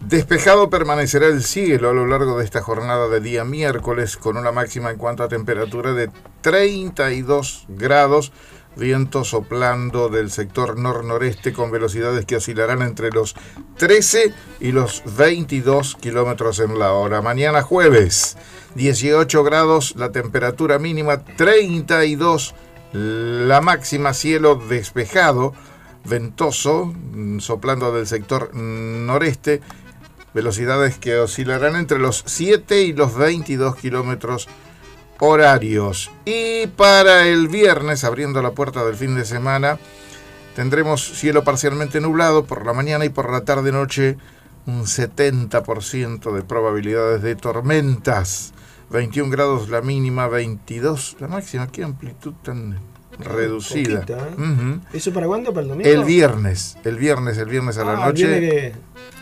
Despejado permanecerá el cielo a lo largo de esta jornada de día miércoles, con una máxima en cuanto a temperatura de 32 grados, viento soplando del sector nor-noreste con velocidades que oscilarán entre los 13 y los 22 kilómetros en la hora. Mañana jueves, 18 grados, la temperatura mínima 32, la máxima cielo despejado, ventoso, soplando del sector noreste, velocidades que oscilarán entre los 7 y los 22 kilómetros horarios. Y para el viernes, abriendo la puerta del fin de semana, tendremos cielo parcialmente nublado por la mañana y por la tarde-noche un 70% de probabilidades de tormentas. 21 grados la mínima, 22 la máxima. Qué amplitud tan reducida. Poquita, ¿eh? ¿Eso para cuándo? ¿Para el domingo? El viernes a la noche.